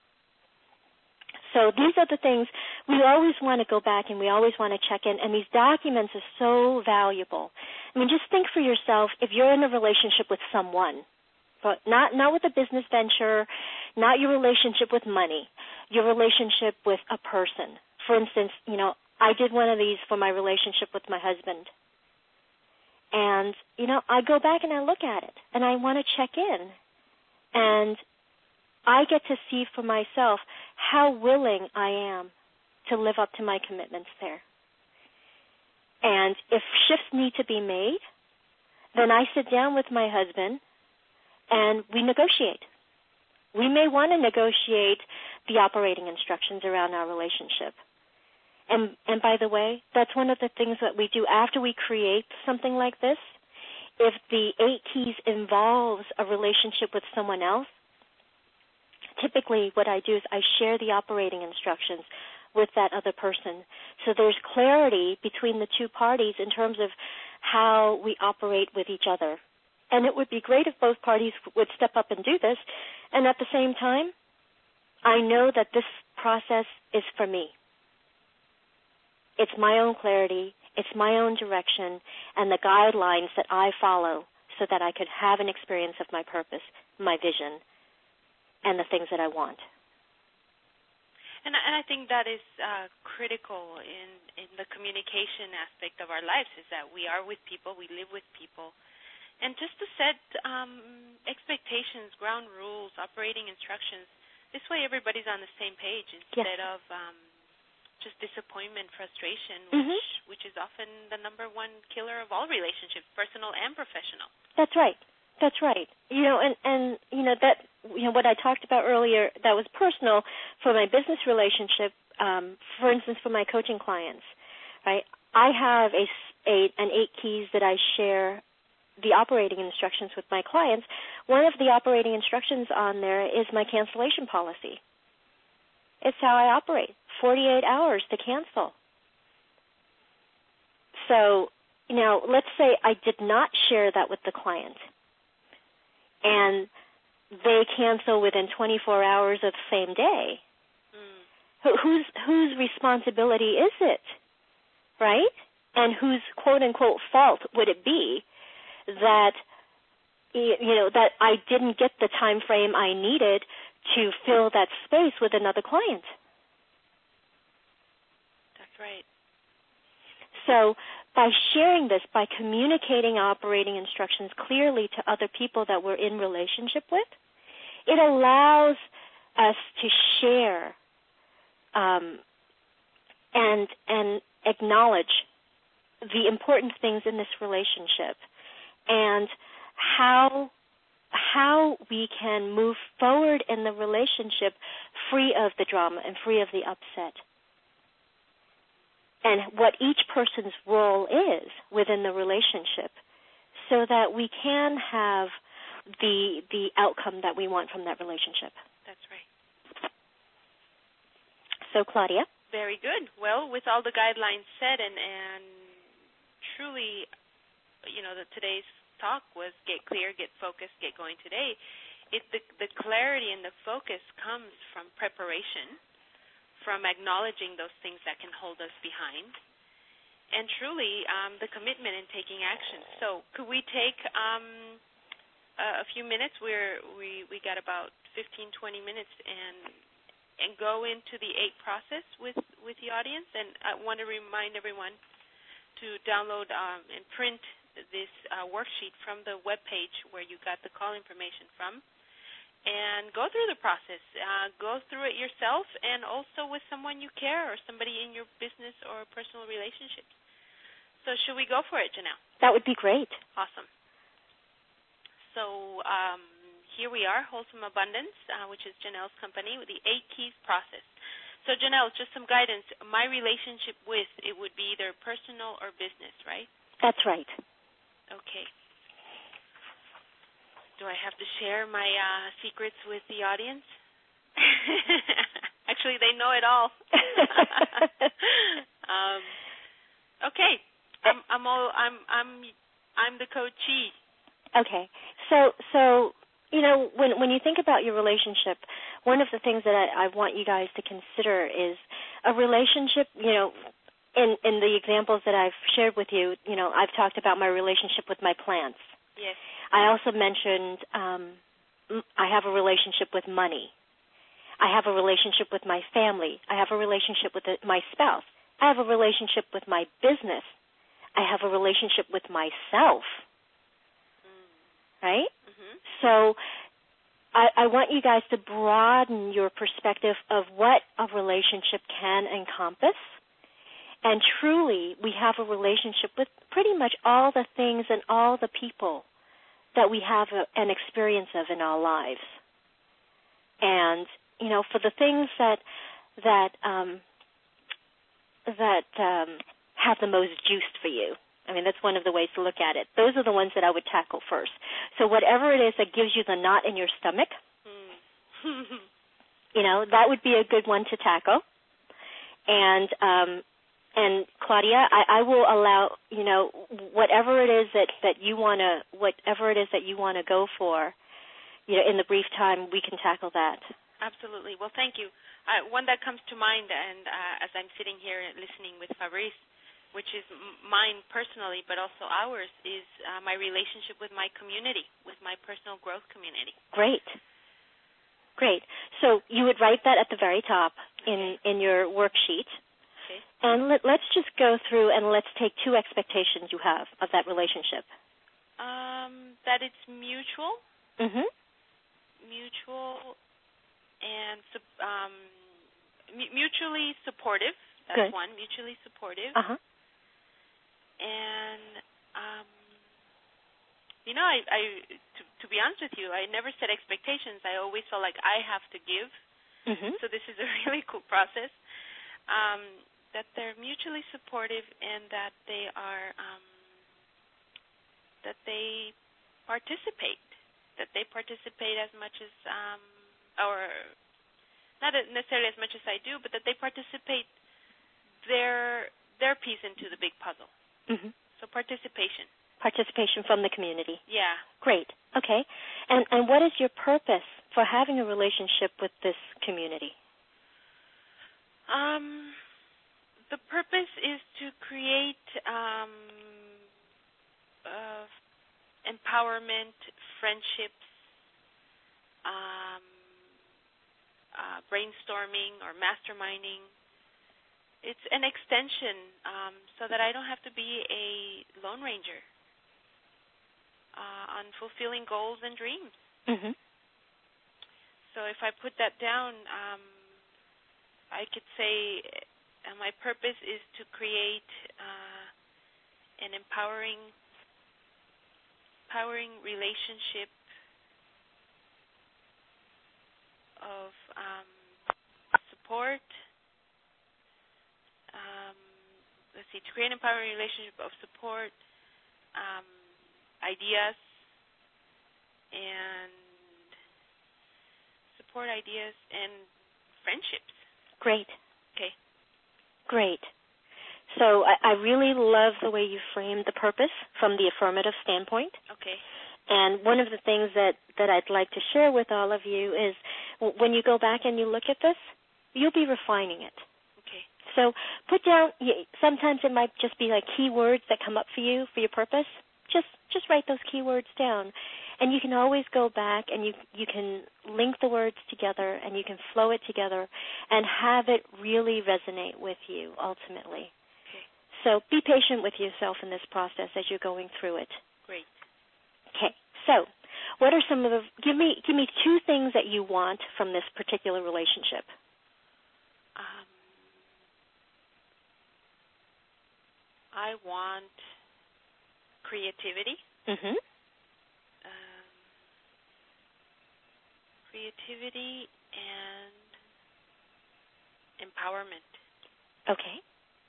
So these are the things we always want to go back and we always want to check in, and these documents are so valuable. I mean, just think for yourself, if you're in a relationship with someone, but not not with a business venture, not your relationship with money, your relationship with a person. For instance, you know, I did one of these for my relationship with my husband. And, you know, I go back and I look at it, and I want to check in. And I get to see for myself how willing I am to live up to my commitments there. And if shifts need to be made, then I sit down with my husband and we negotiate. We may want to negotiate the operating instructions around our relationship. And and by the way, that's one of the things that we do after we create something like this. If the eight keys involves a relationship with someone else, typically what I do is I share the operating instructions with that other person. So there's clarity between the two parties in terms of how we operate with each other. And it would be great if both parties would step up and do this. And at the same time, I know that this process is for me. It's my own clarity, it's my own direction, and the guidelines that I follow so that I could have an experience of my purpose, my vision, and the things that I want. And, and I think that is uh, critical in, in the communication aspect of our lives, is that we are with people, we live with people. And just to set um, expectations, ground rules, operating instructions, this way everybody's on the same page instead yes. of um, just disappointment, frustration, which, mm-hmm. which is often the number one killer of all relationships, personal and professional. That's right. That's right. You know, and, and you know, that, you know, what I talked about earlier, that was personal for my business relationship, um, for instance, for my coaching clients, right? I have a, a, an eight keys that I share the operating instructions with my clients. One of the operating instructions on there is my cancellation policy. It's how I operate, forty-eight hours to cancel. So you know, let's say I did not share that with the client, and they cancel within twenty-four hours of the same day. Mm. Who, whose whose responsibility is it, right? And whose quote unquote fault would it be that you know that I didn't get the time frame I needed to fill that space with another client? That's right. So by sharing this, by communicating operating instructions clearly to other people that we're in relationship with, it allows us to share um, and and acknowledge the important things in this relationship and how how we can move forward in the relationship free of the drama and free of the upset, and what each person's role is within the relationship, so that we can have the the outcome that we want from that relationship. That's right. So, Claudia? Very good. Well, with all the guidelines set, and, and truly, you know, the, today's talk was get clear, get focused, get going today. It, the, the clarity and the focus comes from preparation, from acknowledging those things that can hold us behind, and truly um, the commitment in taking action. So could we take um, a, a few minutes? We're, we we got about fifteen, twenty minutes, and and go into the eight process with, with the audience. And I want to remind everyone to download um, and print this uh, worksheet from the webpage where you got the call information from, and go through the process. Uh, go through it yourself and also with someone you care or somebody in your business or personal relationships. So should we go for it, Janelle? That would be great. Awesome. So um, here we are, Wholesome Abundance, uh, which is Janelle's company, with the eight keys process. So, Janelle, just some guidance. My relationship with, it would be either personal or business, right? That's right. Okay. Do I have to share my uh, secrets with the audience? Actually, they know it all. um, okay. I'm, I'm all. I'm. I'm. I'm the coachee. Okay. So. So. You know, when when you think about your relationship, one of the things that I, I want you guys to consider is a relationship, you know, in, in the examples that I've shared with you, you know, I've talked about my relationship with my plants. Yes. I also mentioned um, I have a relationship with money. I have a relationship with my family. I have a relationship with the, my spouse. I have a relationship with my business. I have a relationship with myself. Mm. Right? So I, I want you guys to broaden your perspective of what a relationship can encompass. And truly, we have a relationship with pretty much all the things and all the people that we have a, an experience of in our lives. And, you know, for the things that that um, that um, have the most juice for you, I mean, that's one of the ways to look at it. Those are the ones that I would tackle first. So whatever it is that gives you the knot in your stomach, mm. you know, that would be a good one to tackle. And um, and Claudia, I, I will allow, you know, whatever it is that, that you want to, whatever it is that you want to go for, you know, in the brief time, we can tackle that. Absolutely. Well, thank you. Uh, one that comes to mind, and uh, as I'm sitting here listening with Fabrice, which is mine personally, but also ours, is uh, my relationship with my community, with my personal growth community. Great. Great. So you would write that at the very top in, in your worksheet. Okay. And let, let's just go through and let's take two expectations you have of that relationship. Um, that it's mutual. Mm-hmm. Mutual and um, mutually supportive. Good. That's one, mutually supportive. Uh-huh. And, um, you know, I, I to, to be honest with you, I never set expectations. I always felt like I have to give. Mm-hmm. So this is a really cool process. Um, that they're mutually supportive and that they are, um, that they participate, that they participate as much as, um, or not necessarily as much as I do, but that they participate their their piece into the big puzzle. Mm-hmm. So participation. Participation from the community. Yeah. Great. Okay. And and what is your purpose for having a relationship with this community? Um, the purpose is to create um, uh, empowerment, friendships, um, uh, brainstorming or masterminding. It's an extension um, so that I don't have to be a lone ranger uh, on fulfilling goals and dreams. Mm-hmm. So if I put that down, um, I could say uh, my purpose is to create uh, an empowering, empowering relationship of um, support. Um, let's see, to create an empowering relationship of support, um, ideas, and support ideas and friendships. Great. Okay. Great. So I, I really love the way you framed the purpose from the affirmative standpoint. Okay. And one of the things that, that I'd like to share with all of you is when you go back and you look at this, you'll be refining it. Okay. So put down, sometimes it might just be like keywords that come up for you for your purpose. Just just write those keywords down. And you can always go back and you you can link the words together and you can flow it together and have it really resonate with you ultimately. Okay. So be patient with yourself in this process as you're going through it. Great. Okay. So what are some of the, give me give me two things that you want from this particular relationship. Um, I want creativity. Mm-hmm. Um, creativity and empowerment. Okay.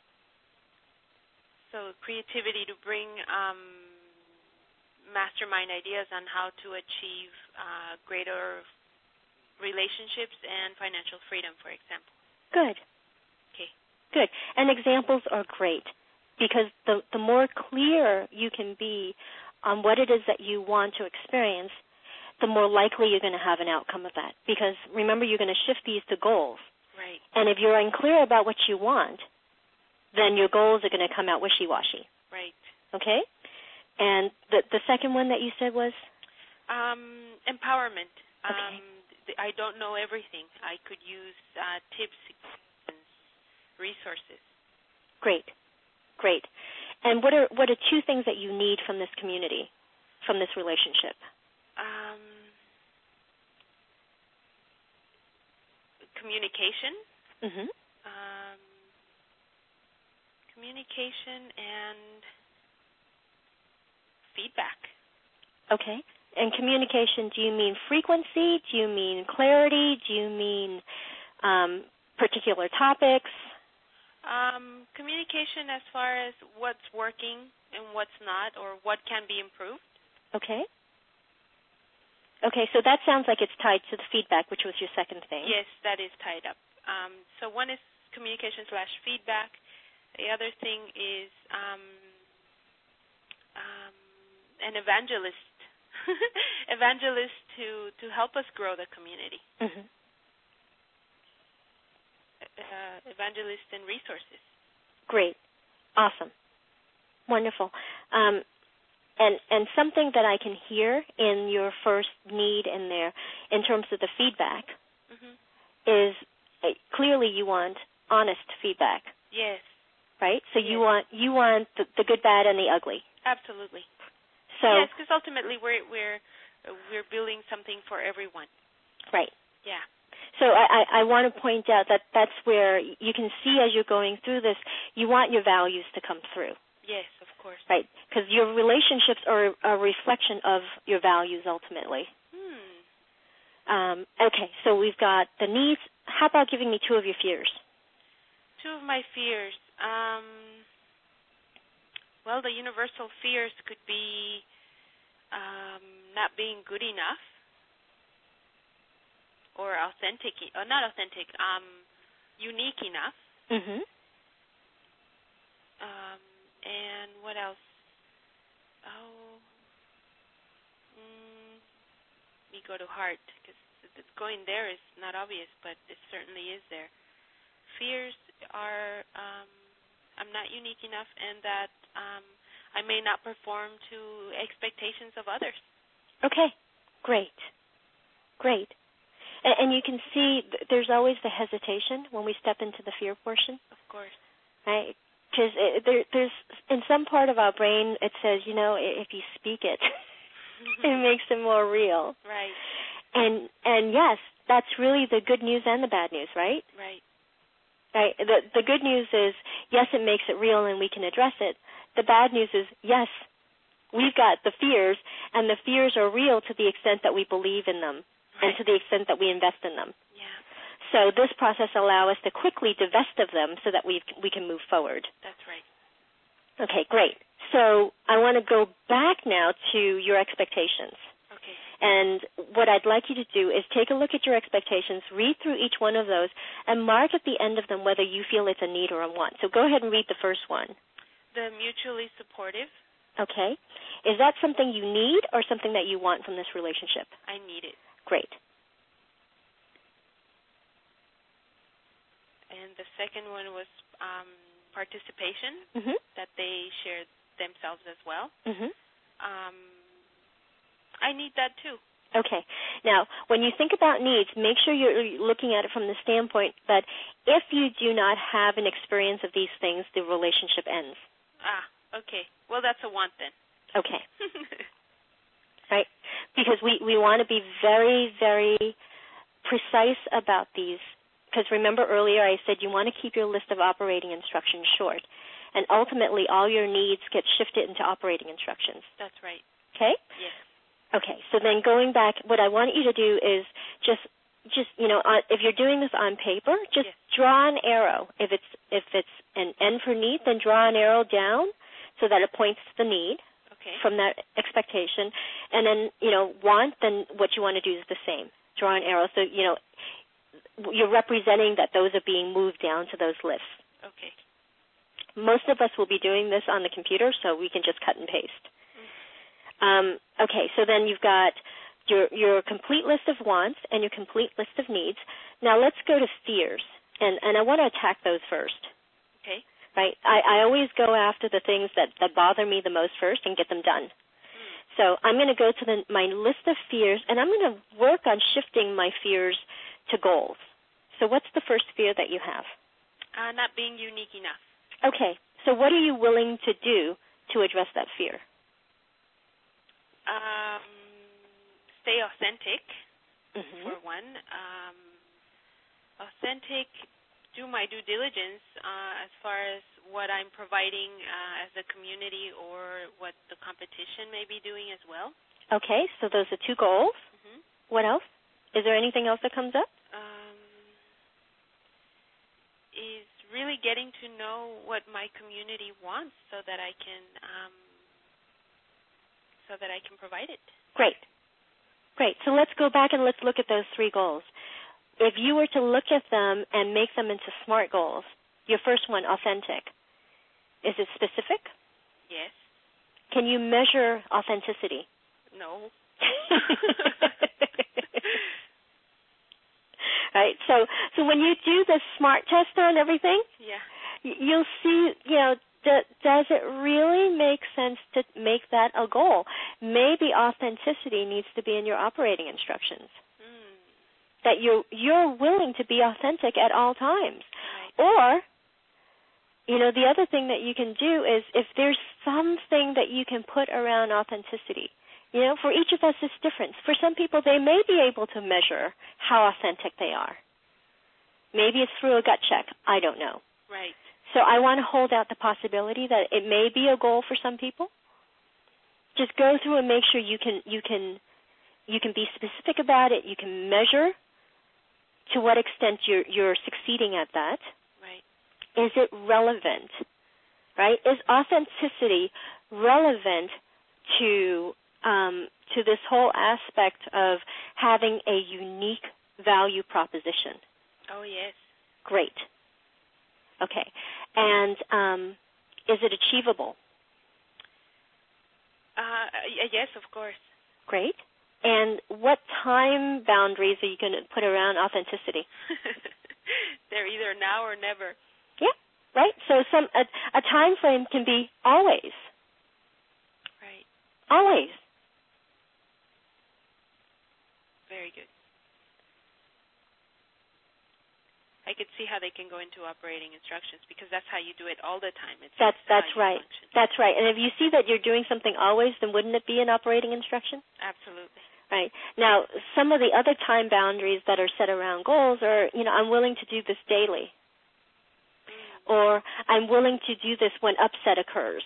So creativity to bring um, mastermind ideas on how to achieve uh, greater relationships and financial freedom, for example. Good. Okay. Good. And examples are great because the, the more clear you can be on what it is that you want to experience, the more likely you're going to have an outcome of that. Because remember, you're going to shift these to goals. Right. And if you're unclear about what you want, then your goals are going to come out wishy-washy. Right. Okay? And the the second one that you said was? Um, empowerment. Okay. Um, th- I don't know everything. I could use uh, tips and resources. Great. Great. And what are what are two things that you need from this community, from this relationship? Um, communication. Mm-hmm. Um, communication and feedback. Okay. And communication, do you mean frequency? Do you mean clarity? Do you mean um, particular topics? Um, communication as far as what's working and what's not, or what can be improved. Okay. Okay, so that sounds like it's tied to the feedback, which was your second thing. Yes, that is tied up. Um, so one is communication slash feedback. The other thing is um, um, an evangelist, evangelist to, to help us grow the community. Mm-hmm. Uh, evangelist and resources. Great. Awesome. Wonderful. Um, and and something that I can hear in your first need in there, in terms of the feedback, mm-hmm. is uh, clearly you want honest feedback. Yes. Right? So yes. you want you want the, the good, bad, and the ugly. Absolutely. So yes, because ultimately we're we're we're building something for everyone. Right. Yeah. So I, I, I want to point out that that's where you can see as you're going through this, you want your values to come through. Yes, of course. Right, because your relationships are a reflection of your values ultimately. Hmm. Um, okay, so we've got the needs. How about giving me two of your fears? Two of my fears. Um, well, the universal fears could be um, not being good enough. Or authentic, or not authentic, um, unique enough. Mm-hmm. Um, and what else? Oh, mm, me go to heart, because going there is not obvious, but it certainly is there. Fears are, um, I'm not unique enough, and that um, I may not perform to expectations of others. Okay, great, great. And, and you can see th- there's always the hesitation when we step into the fear portion. Of course. Right? Because there, there's, in some part of our brain, it says, you know, if you speak it, it makes it more real. Right. And and yes, that's really the good news and the bad news, right? Right. Right. The the good news is, yes, it makes it real and we can address it. The bad news is, yes, we've got the fears, and the fears are real to the extent that we believe in them, right, and to the extent that we invest in them. Yeah. So this process allows us to quickly divest of them so that we we can move forward. That's right. Okay, great. So I want to go back now to your expectations. Okay. And what I'd like you to do is take a look at your expectations, read through each one of those, and mark at the end of them whether you feel it's a need or a want. So go ahead and read the first one. The mutually supportive. Okay. Is that something you need or something that you want from this relationship? I need it. Great. And the second one was um, participation, mm-hmm. that they share themselves as well. Mm-hmm. Um, I need that too. Okay. Now, when you think about needs, make sure you're looking at it from the standpoint that if you do not have an experience of these things, the relationship ends. Ah, okay. Well, that's a want then. Okay. Right? Because we, we want to be very, very precise about these. Because remember earlier I said you want to keep your list of operating instructions short. And ultimately all your needs get shifted into operating instructions. That's right. Okay? Yes. Okay, so then going back, what I want you to do is just, just you know, uh, if you're doing this on paper, just yes. draw an arrow. If it's if it's an N for need, then draw an arrow down so that it points to the need okay. from that expectation. And then, you know, want, then what you want to do is the same. Draw an arrow. So, you know, you're representing that those are being moved down to those lists. Okay. Most of us will be doing this on the computer, so we can just cut and paste. Um, okay, so then you've got your your complete list of wants and your complete list of needs. Now let's go to fears, and, and I want to attack those first. Okay. Right? I, I always go after the things that, that bother me the most first and get them done. Mm. So I'm going to go to the, my list of fears, and I'm going to work on shifting my fears to goals. So what's the first fear that you have? Uh, not being unique enough. Okay, so what are you willing to do to address that fear? Um, stay authentic, mm-hmm. for one. Um, authentic, do my due diligence uh, as far as what I'm providing uh, as a community or what the competition may be doing as well. Okay, so those are two goals. Mm-hmm. What else? Is there anything else that comes up? Um, is really getting to know what my community wants so that I can... Um, so that I can provide it. Great. Great. So let's go back and let's look at those three goals. If you were to look at them and make them into SMART goals, your first one, authentic, is it specific? Yes. Can you measure authenticity? No. Right. So, so when you do the SMART test on everything, yeah, you'll see, you know, D- does it really make sense to make that a goal? Maybe authenticity needs to be in your operating instructions. Mm. That you're, you're willing to be authentic at all times. Right. Or, you know, the other thing that you can do is if there's something that you can put around authenticity. You know, for each of us it's different. For some people they may be able to measure how authentic they are. Maybe it's through a gut check. I don't know. Right. So I want to hold out the possibility that it may be a goal for some people. Just go through and make sure you can you can you can be specific about it. You can measure to what extent you're you're succeeding at that. Right. Is it relevant? Right? Is authenticity relevant to um, to this whole aspect of having a unique value proposition? Oh yes. Great. Okay. And um, is it achievable? Uh, yes, of course. Great. And what time boundaries are you going to put around authenticity? They're either now or never. Yeah, right. So some a, a time frame can be always. Right. Always. Very good. I could see how they can go into operating instructions because that's how you do it all the time. It's that's that's right. Function. That's right. And if you see that you're doing something always, then wouldn't it be an operating instruction? Absolutely. Right. Now, some of the other time boundaries that are set around goals are, you know, I'm willing to do this daily. Mm. Or I'm willing to do this when upset occurs.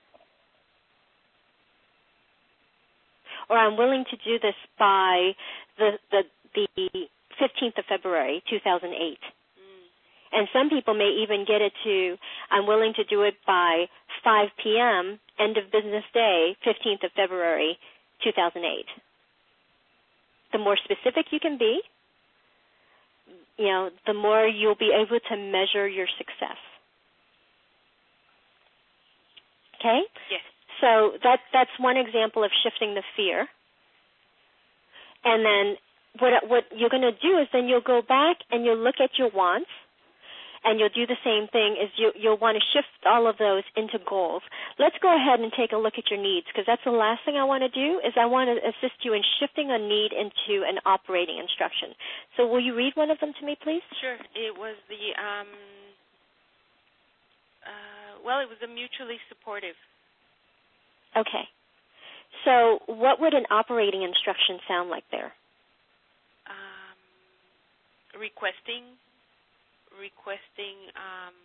Or I'm willing to do this by the the, the fifteenth of February, two thousand eight. And some people may even get it to, I'm willing to do it by five p.m., end of business day, fifteenth of February, two thousand eight. The more specific you can be, you know, the more you'll be able to measure your success. Okay? Yes. So that that's one example of shifting the fear. And then what what you're going to do is then you'll go back and you'll look at your wants. And you'll do the same thing is you, you'll want to shift all of those into goals. Let's go ahead and take a look at your needs because that's the last thing I want to do is I want to assist you in shifting a need into an operating instruction. So will you read one of them to me, please? Sure. It was the, um, uh, well, it was a mutually supportive. Okay. So what would an operating instruction sound like there? Um, requesting. requesting um,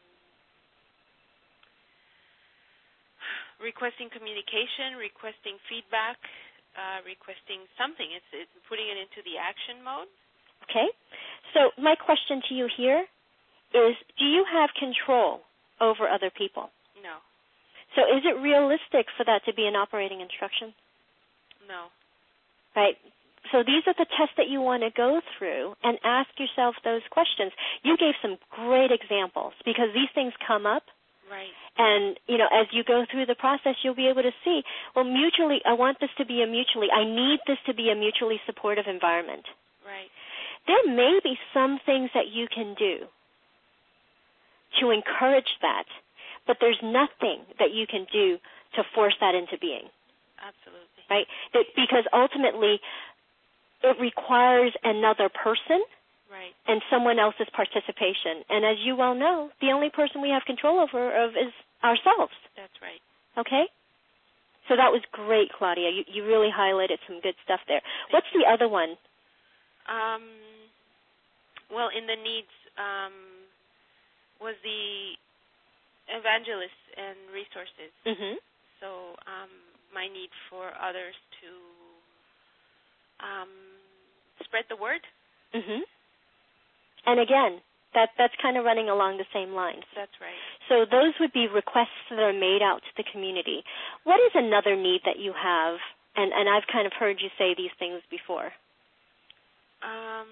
requesting communication, requesting feedback, uh, requesting something. It's, it's putting it into the action mode. Okay. So my question to you here is, do you have control over other people? No. So is it realistic for that to be an operating instruction? No. Right. So these are the tests that you want to go through and ask yourself those questions. You gave some great examples because these things come up. Right. And, you know, as you go through the process, you'll be able to see, well, mutually, I want this to be a mutually, I need this to be a mutually supportive environment. Right. There may be some things that you can do to encourage that, but there's nothing that you can do to force that into being. Absolutely. Right? Because ultimately, it requires another person right. and someone else's participation. And as you well know, the only person we have control over of is ourselves. That's right. Okay? So that was great, Claudia. You, you really highlighted some good stuff there. Thank What's you. the other one? Um, well, in the needs um, was the evangelists and resources. Mm-hmm. So um, my need for others to Um, spread the word. Mm-hmm. And again, that that's kind of running along the same lines. That's right. So those would be requests that are made out to the community. What is another need that you have? And, and I've kind of heard you say these things before. Um,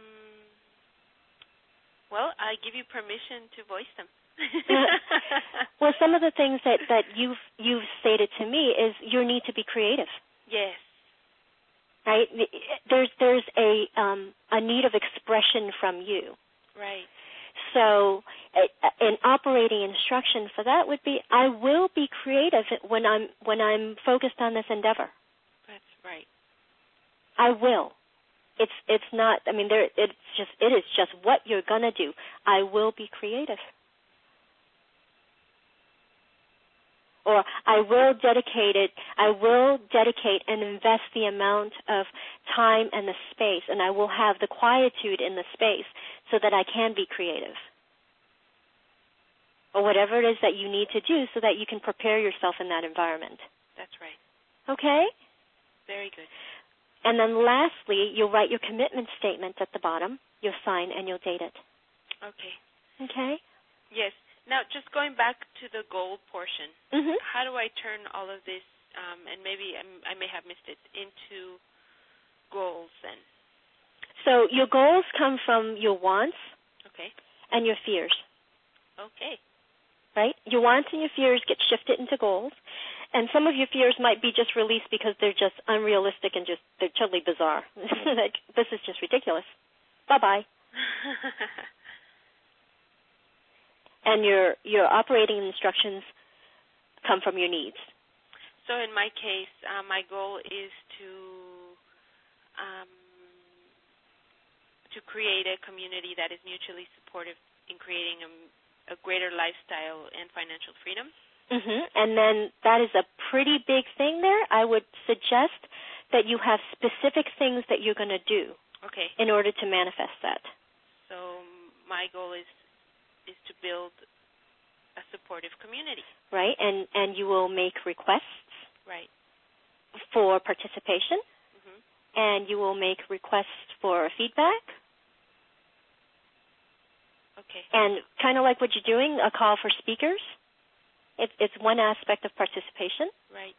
well, I give you permission to voice them. Well, some of the things that, that you've, you've stated to me is your need to be creative. Yes. Right? There's there's a um, a need of expression from you. Right. So an operating instruction for that would be, I will be creative when I'm when I'm focused on this endeavor. That's right. I will. It's it's not. I mean, there. It's just it is just what you're gonna do. I will be creative. Or I will dedicate it, I will dedicate and invest the amount of time and the space, and I will have the quietude in the space so that I can be creative. Or whatever it is that you need to do so that you can prepare yourself in that environment. That's right. Okay? Very good. And then lastly, you'll write your commitment statement at the bottom, you'll sign, and you'll date it. Okay. Okay? Yes. Now, just going back to the goal portion, mm-hmm. how do I turn all of this, um, and maybe I'm, I may have missed it, into goals then? So your goals come from your wants okay. and your fears. Okay. Right? Your wants and your fears get shifted into goals, And some of your fears might be just released because they're just unrealistic and just they're totally bizarre. Like, this is just ridiculous. Bye-bye. And your your operating instructions come from your needs. So in my case, uh, my goal is to um, to create a community that is mutually supportive in creating a, a greater lifestyle and financial freedom. Mm-hmm. And then that is a pretty big thing there. I would suggest that you have specific things that you're going to do okay. in order to manifest that. So my goal is is to build a supportive community. Right, and, and you will make requests right. for participation, mm-hmm. and you will make requests for feedback. Okay. And kind of like what you're doing, a call for speakers. It, it's one aspect of participation. Right.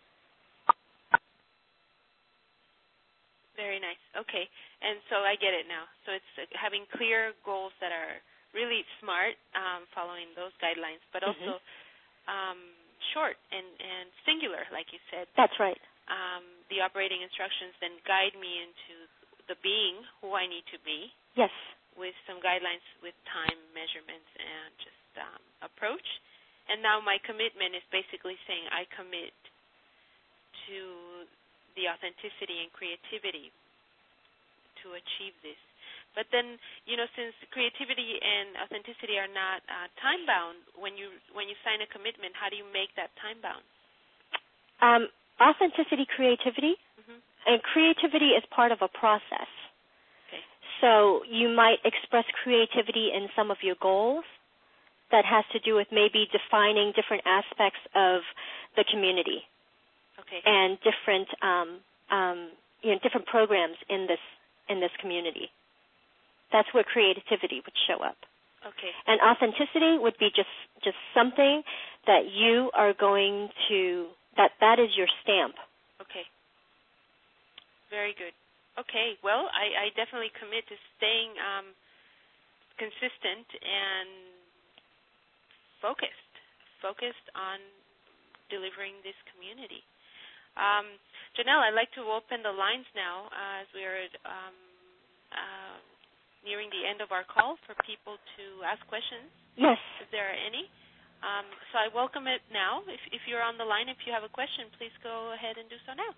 Very nice. Okay. And so I get it now. So it's uh, having clear goals that are really smart, um, following those guidelines, but also mm-hmm. um, short and, and singular, like you said. That's right. Um, the operating instructions then guide me into the being who I need to be. Yes. With some guidelines with time measurements and just um, approach. And now my commitment is basically saying I commit to the authenticity and creativity to achieve this. But then, you know, since creativity and authenticity are not uh, time-bound, when you when you sign a commitment, how do you make that time-bound? Um, authenticity, creativity, mm-hmm. and creativity is part of a process. Okay. So you might express creativity in some of your goals. That has to do with maybe defining different aspects of the community. Okay. And different, um, um, you know, different programs in this in this community. That's where creativity would show up. Okay. And authenticity would be just just something that you are going to that that is your stamp. Okay. Very good. Okay. Well, I, I definitely commit to staying um, consistent and focused, focused on delivering this community. Um, Janelle, I'd like to open the lines now uh, as we are um, uh, nearing the end of our call for people to ask questions. Yes. If there are any. Um, so I welcome it now. If, if you're on the line, if you have a question, please go ahead and do so now.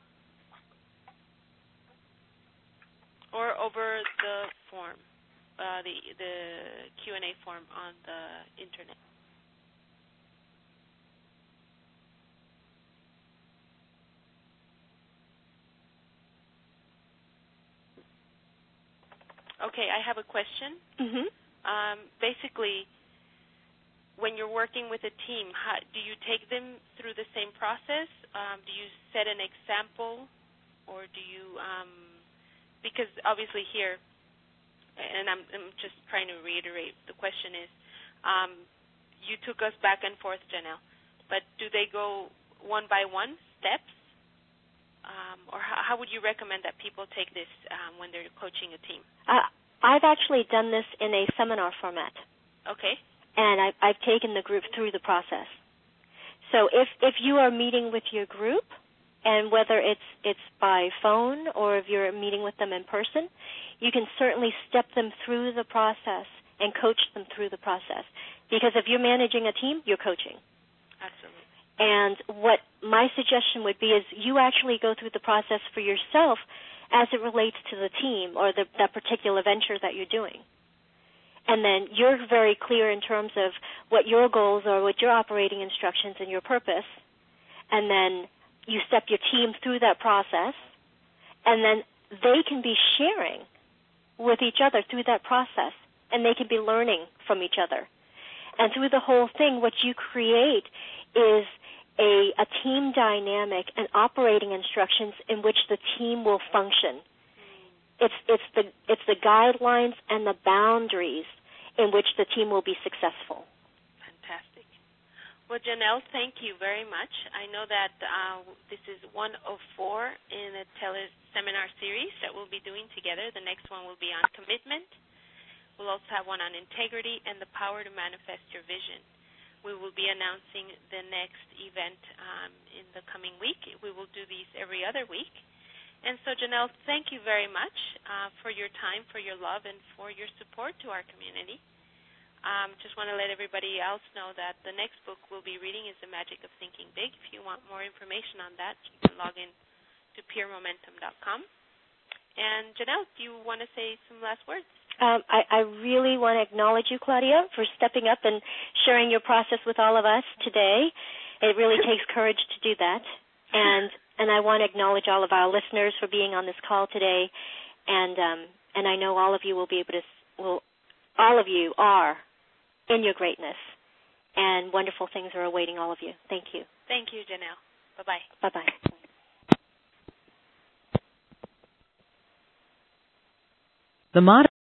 Or over the form, uh, the, the Q and A form on the Internet. Okay, I have a question. Mm-hmm. Um, basically, when you're working with a team, how, do you take them through the same process? Um, do you set an example, or do you, um, because obviously here, and I'm, I'm just trying to reiterate, the question is, um, you took us back and forth, Janelle, but do they go one by one, steps? Um, or how, how would you recommend that people take this um, when they're coaching a team? Uh, I've actually done this in a seminar format. Okay. And I've, I've taken the group through the process. So if, if you are meeting with your group, and whether it's it's by phone or if you're meeting with them in person, you can certainly step them through the process and coach them through the process. Because if you're managing a team, you're coaching. Absolutely. And what my suggestion would be is you actually go through the process for yourself as it relates to the team or the, that particular venture that you're doing. And then you're very clear in terms of what your goals are, what your operating instructions and your purpose. And then you step your team through that process. And then they can be sharing with each other through that process. And they can be learning from each other. And through the whole thing, what you create is a, a team dynamic and operating instructions in which the team will function. It's it's the it's the guidelines and the boundaries in which the team will be successful. Fantastic. Well, Janelle, thank you very much. I know that uh, this is one of four in a tele-seminar series that we'll be doing together. The next one will be on commitment. We'll also have one on integrity and the power to manifest your vision. we will be announcing the next event um, in the coming week. We will do these every other week. And so, Janelle, thank you very much uh, for your time, for your love, and for your support to our community. Um, just want to let everybody else know that the next book we'll be reading is The Magic of Thinking Big. If you want more information on that, you can log in to peer momentum dot com. And, Janelle, do you want to say some last words? Um, I, I really want to acknowledge you, Claudia, for stepping up and sharing your process with all of us today. It really takes courage to do that. And and I want to acknowledge all of our listeners for being on this call today. And um, and I know all of you will be able to, will, all of you are in your greatness, and wonderful things are awaiting all of you. Thank you. Thank you, Janelle. Bye-bye. Bye-bye. The mod